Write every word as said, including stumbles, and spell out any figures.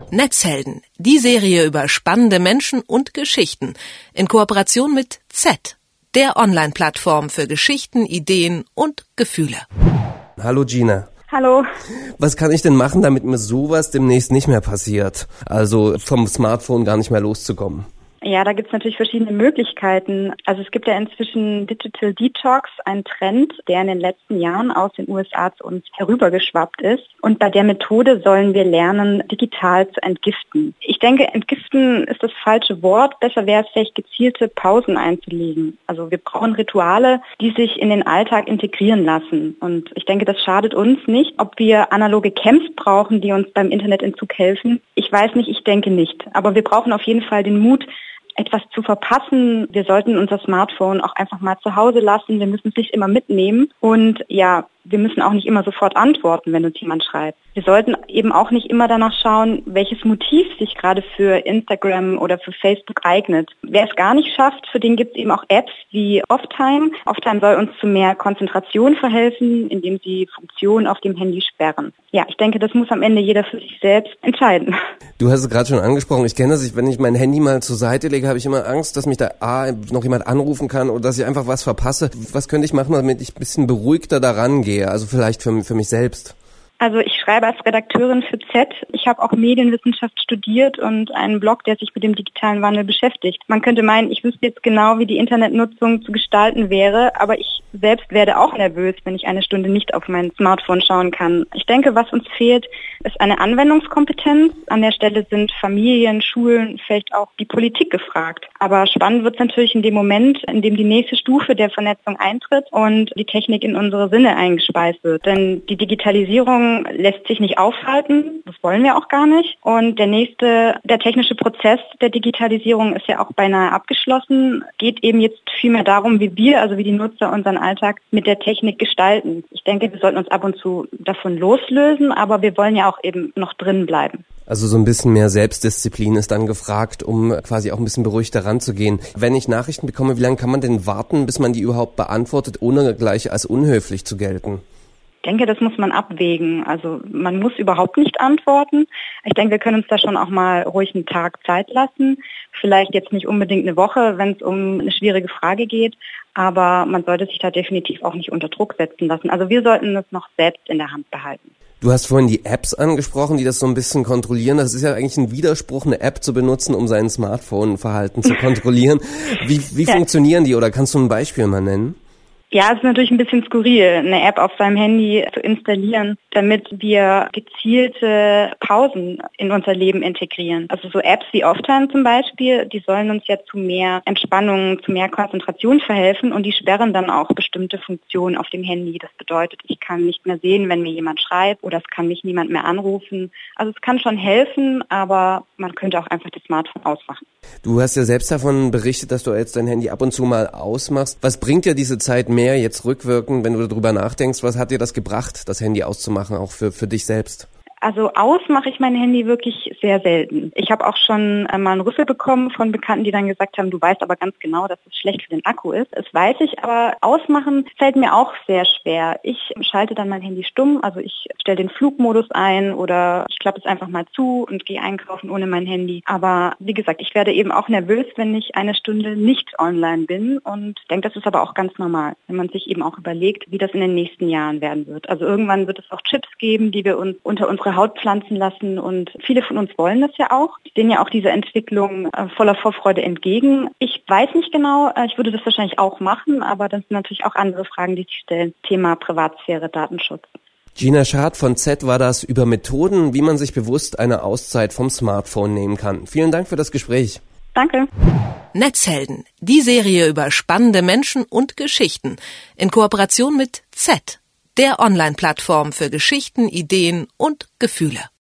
Netzhelden, die Serie über spannende Menschen und Geschichten in Kooperation mit Z, der Online-Plattform für Geschichten, Ideen und Gefühle. Hallo Gina. Hallo. Was kann ich denn machen, damit mir sowas demnächst nicht mehr passiert? Also vom Smartphone gar nicht mehr loszukommen. Ja, da gibt's natürlich verschiedene Möglichkeiten. Also es gibt ja inzwischen Digital Detox, ein Trend, der in den letzten Jahren aus den U S A zu uns herübergeschwappt ist. Und bei der Methode sollen wir lernen, digital zu entgiften. Ich denke, entgiften ist das falsche Wort. Besser wäre es vielleicht, gezielte Pausen einzulegen. Also wir brauchen Rituale, die sich in den Alltag integrieren lassen. Und ich denke, das schadet uns nicht. Ob wir analoge Camps brauchen, die uns beim Internetentzug helfen, ich weiß nicht, ich denke nicht. Aber wir brauchen auf jeden Fall den Mut, etwas zu verpassen. Wir sollten unser Smartphone auch einfach mal zu Hause lassen. Wir müssen es nicht immer mitnehmen. Und ja, wir müssen auch nicht immer sofort antworten, wenn uns jemand schreibt. Wir sollten eben auch nicht immer danach schauen, welches Motiv sich gerade für Instagram oder für Facebook eignet. Wer es gar nicht schafft, für den gibt es eben auch Apps wie Offtime. Offtime soll uns zu mehr Konzentration verhelfen, indem sie Funktionen auf dem Handy sperren. Ja, ich denke, das muss am Ende jeder für sich selbst entscheiden. Du hast es gerade schon angesprochen. Ich kenne das, ich, wenn ich mein Handy mal zur Seite lege, habe ich immer Angst, dass mich da A, noch jemand anrufen kann oder dass ich einfach was verpasse. Was könnte ich machen, damit ich ein bisschen beruhigter daran gehe? Also vielleicht für, für mich selbst. Also ich schreibe als Redakteurin für Z. Ich habe auch Medienwissenschaft studiert und einen Blog, der sich mit dem digitalen Wandel beschäftigt. Man könnte meinen, ich wüsste jetzt genau, wie die Internetnutzung zu gestalten wäre, aber ich selbst werde auch nervös, wenn ich eine Stunde nicht auf mein Smartphone schauen kann. Ich denke, was uns fehlt, ist eine Anwendungskompetenz. An der Stelle sind Familien, Schulen, vielleicht auch die Politik gefragt. Aber spannend wird es natürlich in dem Moment, in dem die nächste Stufe der Vernetzung eintritt und die Technik in unsere Sinne eingespeist wird. Denn die Digitalisierung lässt sich nicht aufhalten, das wollen wir auch gar nicht. Und der nächste, der technische Prozess der Digitalisierung ist ja auch beinahe abgeschlossen. Geht eben jetzt vielmehr darum, wie wir, also wie die Nutzer, unseren Alltag mit der Technik gestalten. Ich denke, wir sollten uns ab und zu davon loslösen, aber wir wollen ja auch eben noch drin bleiben. Also so ein bisschen mehr Selbstdisziplin ist dann gefragt, um quasi auch ein bisschen beruhigter ranzugehen. Wenn ich Nachrichten bekomme, wie lange kann man denn warten, bis man die überhaupt beantwortet, ohne gleich als unhöflich zu gelten? Ich denke, das muss man abwägen. Also man muss überhaupt nicht antworten. Ich denke, wir können uns da schon auch mal ruhig einen Tag Zeit lassen. Vielleicht jetzt nicht unbedingt eine Woche, wenn es um eine schwierige Frage geht. Aber man sollte sich da definitiv auch nicht unter Druck setzen lassen. Also wir sollten es noch selbst in der Hand behalten. Du hast vorhin die Apps angesprochen, die das so ein bisschen kontrollieren. Das ist ja eigentlich ein Widerspruch, eine App zu benutzen, um sein Smartphone-Verhalten zu kontrollieren. Wie, wie ja. funktionieren die, oder kannst du ein Beispiel mal nennen? Ja, es ist natürlich ein bisschen skurril, eine App auf seinem Handy zu installieren, damit wir gezielte Pausen in unser Leben integrieren. Also so Apps wie Offtime zum Beispiel, die sollen uns ja zu mehr Entspannung, zu mehr Konzentration verhelfen, und die sperren dann auch bestimmte Funktionen auf dem Handy. Das bedeutet, ich kann nicht mehr sehen, wenn mir jemand schreibt, oder es kann mich niemand mehr anrufen. Also es kann schon helfen, aber man könnte auch einfach das Smartphone ausmachen. Du hast ja selbst davon berichtet, dass du jetzt dein Handy ab und zu mal ausmachst. Was bringt dir diese Zeit mehr jetzt rückwirkend, wenn du darüber nachdenkst? Was hat dir das gebracht, das Handy auszumachen, auch für, für dich selbst? Also aus mache ich mein Handy wirklich sehr selten. Ich habe auch schon äh, mal einen Rüffel bekommen von Bekannten, die dann gesagt haben, du weißt aber ganz genau, dass es schlecht für den Akku ist. Das weiß ich, aber ausmachen fällt mir auch sehr schwer. Ich schalte dann mein Handy stumm, also ich stelle den Flugmodus ein oder ich klappe es einfach mal zu und gehe einkaufen ohne mein Handy. Aber wie gesagt, ich werde eben auch nervös, wenn ich eine Stunde nicht online bin, und denke, das ist aber auch ganz normal, wenn man sich eben auch überlegt, wie das in den nächsten Jahren werden wird. Also irgendwann wird es auch Chips geben, die wir uns unter unsere Haut pflanzen lassen, und viele von uns wollen das ja auch. Die sehen ja auch dieser Entwicklung äh, voller Vorfreude entgegen. Ich weiß nicht genau, äh, ich würde das wahrscheinlich auch machen, aber das sind natürlich auch andere Fragen, die sich stellen. Thema Privatsphäre, Datenschutz. Gina Schad von Z war das über Methoden, wie man sich bewusst eine Auszeit vom Smartphone nehmen kann. Vielen Dank für das Gespräch. Danke. Netzhelden, die Serie über spannende Menschen und Geschichten in Kooperation mit Z, der Online-Plattform für Geschichten, Ideen und Gefühle.